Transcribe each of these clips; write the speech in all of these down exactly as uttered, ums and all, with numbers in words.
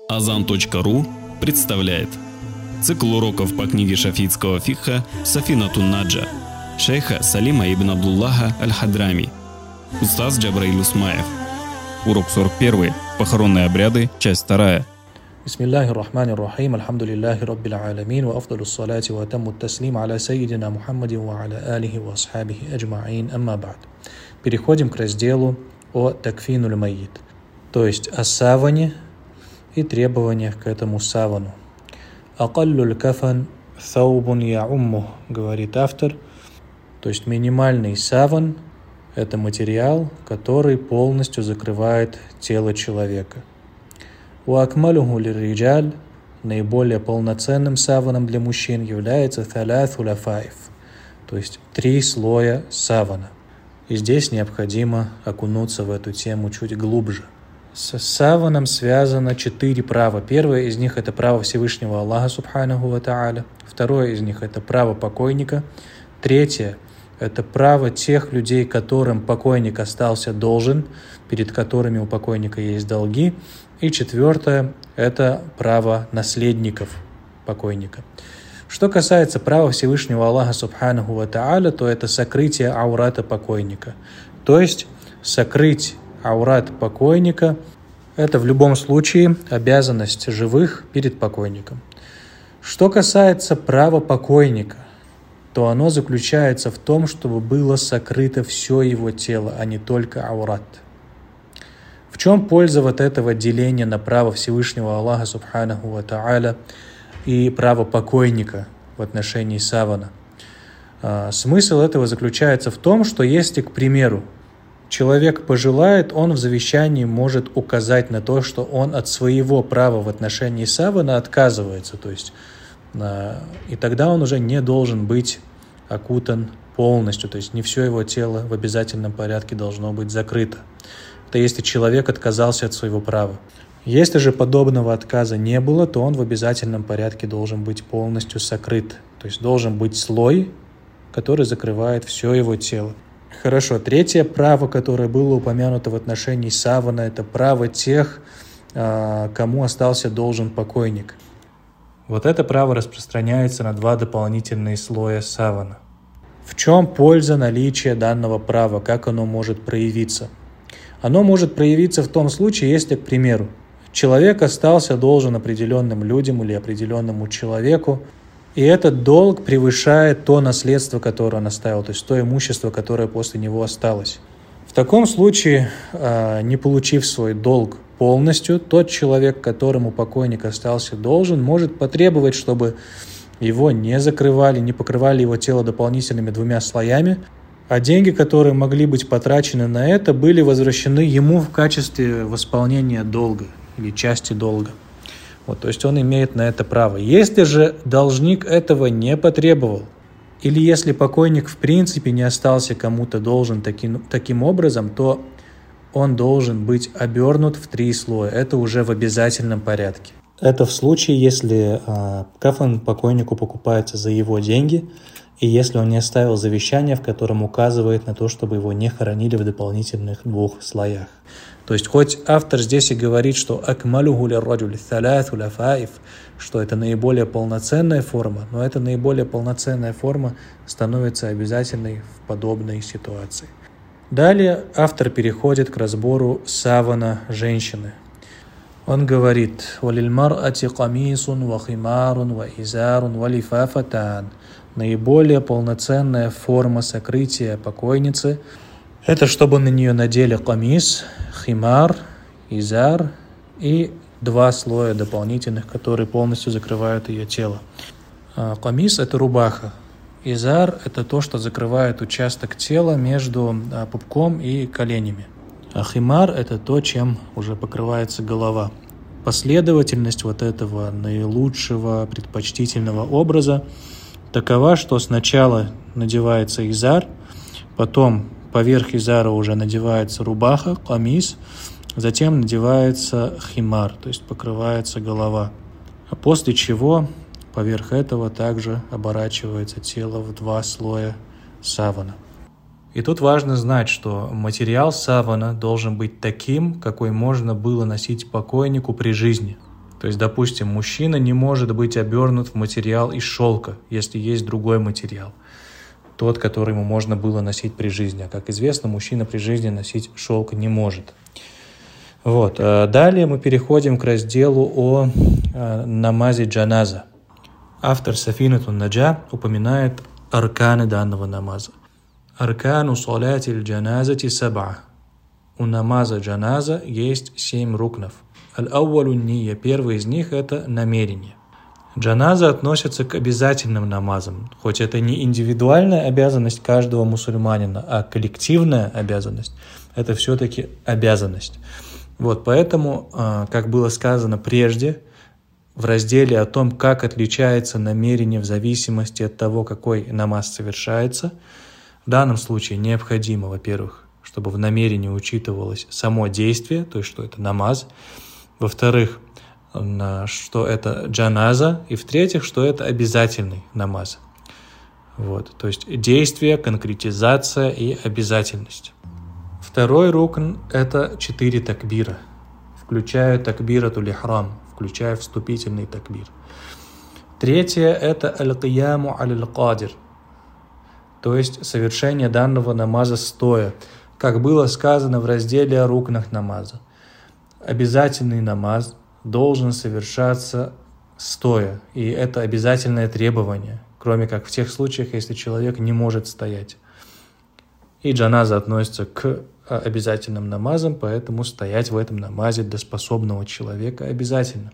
азан точка ру представляет цикл уроков по книге шафиитского фикха «Сафинатун Наджа» шейха Салима ибн Абдуллаха аль-Хадрами, устаз Джабраиль Усмаев. Урок сорок один. Похоронные обряды. Часть вторая. Бисмиллахи рахмани рахим, альхамдулиллахи раббил аламин, ва афдалу салати ва атамму таслим аля сайидина Мухаммадин ва аля алихи ва асхабихи аджмаин, амма ба'д. Переходим к разделу о такфинуль майит, то есть о саване и требованиях к этому савану. Акаллюль кафан таубун яумму, говорит автор, то есть минимальный саван – это материал, который полностью закрывает тело человека. У акмалуху лирриджаль, наиболее полноценным саваном для мужчин является таляту лафаиф, то есть три слоя савана. И здесь необходимо окунуться в эту тему чуть глубже. С саваном связано четыре права. Первое из них – это право Всевышнего Аллаха Субханаху ва Та'аля. Второе из них – это право покойника. Третье – это право тех людей, которым покойник остался должен, перед которыми у покойника есть долги. И четвертое – это право наследников покойника. Что касается права Всевышнего Аллаха Субханаху ва Та'аля, то это сокрытие аурата покойника. То есть сокрыть аурат покойника – это в любом случае обязанность живых перед покойником. Что касается права покойника, то оно заключается в том, чтобы было сокрыто все его тело, а не только аурат. В чем польза вот этого деления на право Всевышнего Аллаха Субханаху ва Та'аля и право покойника в отношении савана? А, смысл этого заключается в том, что если, к примеру, человек пожелает, он в завещании может указать на то, что он от своего права в отношении савана отказывается, то есть, а, и тогда он уже не должен быть окутан полностью, то есть не все его тело в обязательном порядке должно быть закрыто. Это если человек отказался от своего права. Если же подобного отказа не было, то он в обязательном порядке должен быть полностью сокрыт. То есть должен быть слой, который закрывает все его тело. Хорошо, третье право, которое было упомянуто в отношении савана, это право тех, кому остался должен покойник. Вот это право распространяется на два дополнительные слоя савана. В чем польза наличия данного права, как оно может проявиться? Оно может проявиться в том случае, если, к примеру, человек остался должен определенным людям или определенному человеку, и этот долг превышает то наследство, которое он оставил, то есть то имущество, которое после него осталось. В таком случае, не получив свой долг полностью, тот человек, которому покойник остался должен, может потребовать, чтобы его не закрывали, не покрывали его тело дополнительными двумя слоями, а деньги, которые могли быть потрачены на это, были возвращены ему в качестве восполнения долга или части долга. Вот, то есть он имеет на это право. Если же должник этого не потребовал, или если покойник в принципе не остался кому-то должен таким, таким образом, то он должен быть обернут в три слоя. Это уже в обязательном порядке. Это в случае, если э, кафан покойнику покупается за его деньги, и если он не оставил завещание, в котором указывает на то, чтобы его не хоронили в дополнительных двух слоях. То есть, хоть автор здесь и говорит, что акмалуху лирраджули таляту лафаиф, что это наиболее полноценная форма, но эта наиболее полноценная форма становится обязательной в подобной ситуации. Далее автор переходит к разбору савана женщины. Он говорит: «Валильмар ати камисун ва химарун ва изарун ва лифафатан». Наиболее полноценная форма сокрытия покойницы – это чтобы на нее надели камис, химар, изар и два слоя дополнительных, которые полностью закрывают ее тело. Камис – это рубаха. Изар – это то, что закрывает участок тела между пупком и коленями. А химар – это то, чем уже покрывается голова. Последовательность вот этого наилучшего, предпочтительного образа такова, что сначала надевается изар, потом поверх изара уже надевается рубаха, камис, затем надевается химар, то есть покрывается голова. А после чего поверх этого также оборачивается тело в два слоя савана. И тут важно знать, что материал савана должен быть таким, какой можно было носить покойнику при жизни. То есть, допустим, мужчина не может быть обернут в материал из шелка, если есть другой материал, тот, который ему можно было носить при жизни. А как известно, мужчина при жизни носить шелк не может. Вот. Далее мы переходим к разделу о намазе джаназа. Автор Сафинатун Наджа упоминает арканы данного намаза. Аркану салати джаназати саб'a. У намаза джаназа есть семь рукнов. Аль-аувалу ния. Первый из них – это намерение. Джаназа относится к обязательным намазам, хоть это не индивидуальная обязанность каждого мусульманина, а коллективная обязанность – это все-таки обязанность. Вот, поэтому, как было сказано прежде, в разделе о том, как отличается намерение в зависимости от того, какой намаз совершается, в данном случае необходимо, во-первых, чтобы в намерении учитывалось само действие, то есть что это намаз, во-вторых, что это джаназа, и в-третьих, что это обязательный намаз. Вот, то есть действие, конкретизация и обязательность. Второй рукн – это четыре такбира, включая такбиратуль ихрам, включая вступительный такбир. Третье – это аль-кияму аль-кадир, то есть совершение данного намаза стоя, как было сказано в разделе о рукнах намаза. Обязательный намаз должен совершаться стоя, и это обязательное требование, кроме как в тех случаях, если человек не может стоять. И джаназа относится к обязательным намазам, поэтому стоять в этом намазе для способного человека обязательно.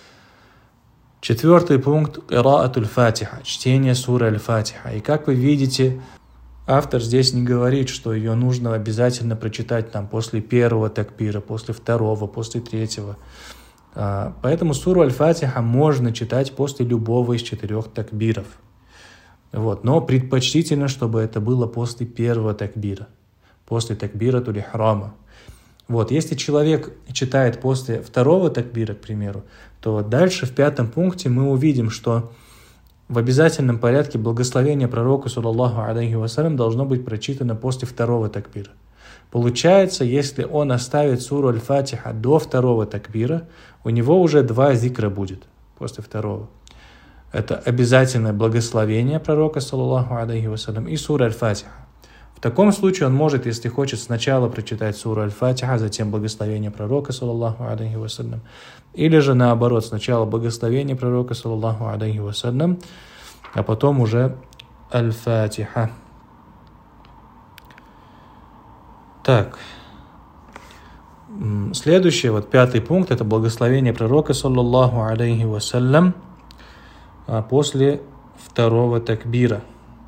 Четвертый пункт – кираатуль фатиха, чтение суры аль-фатиха. И как вы видите, автор здесь не говорит, что ее нужно обязательно прочитать там, после первого такбира, после второго, после третьего. Поэтому суру аль-фатиха можно читать после любого из четырех такбиров. Вот. Но предпочтительно, чтобы это было после первого такбира, после такбиратуль ихрама. Вот. Если человек читает после второго такбира, к примеру, то дальше в пятом пункте мы увидим, что в обязательном порядке благословение пророка, саллаллаху алейхи вассалям, должно быть прочитано после второго такбира. Получается, если он оставит суру аль-фатиха до второго такбира, у него уже два зикра будет после второго. Это обязательное благословение пророка, саллаллаху алейхи вассалям, и сура аль-фатиха. В таком случае он может, если хочет, сначала прочитать суру аль-фатиха, затем благословение пророка, саллаллаху алейхи вассалям, или же наоборот, сначала благословение пророка, саллаллаху алейхи вассалям, а потом уже аль-фатиха. Так, следующий, вот пятый пункт, это благословение пророка, саллаллаху алейхи вассалям, после второго такбира.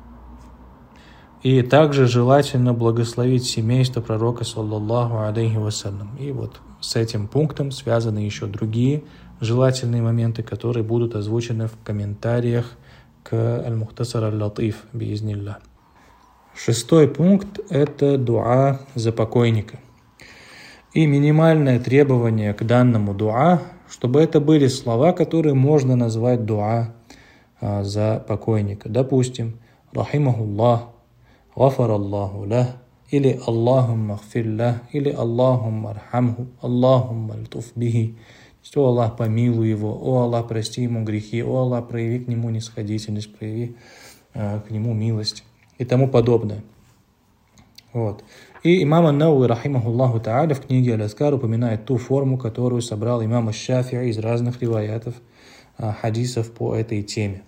И также желательно благословить семейство пророка, саллаллаху алейхи вассалям. И вот с этим пунктом связаны еще другие желательные моменты, которые будут озвучены в комментариях к аль-Мухтасар аль-Латиф, биизнилля. Шестой пункт – это дуа за покойника. И минимальное требование к данному дуа, чтобы это были слова, которые можно назвать дуа а, за покойника. Допустим, рахимахуллах, гафараллаху лах, или Аллахумма гфирлах, или Аллахумма архамху, Аллахумма льтуф бихи. О Аллах, помилуй его, о Аллах, прости ему грехи, о Аллах, прояви к нему нисходительность, прояви а, к нему милость и тому подобное. Вот. И имам ан-Навави, рахимахуллаху та'аля, в книге Аль-Азкар упоминает ту форму, которую собрал имам аш-Шафи'и из разных риваятов, а, хадисов по этой теме.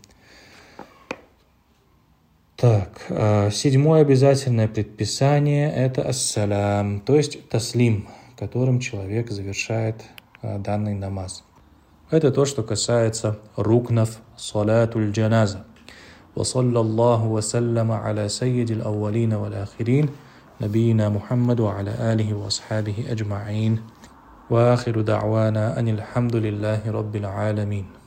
Так, а, седьмое обязательное предписание – это ассалям, то есть таслим, которым человек завершает а, данный намаз. Это то, что касается рукнов салатуль джаназа. وصلى الله وسلم على سيد الأولين والآخرين نبينا محمد وعلى آله وأصحابه أجمعين وآخر دعوانا أن الحمد لله رب العالمين.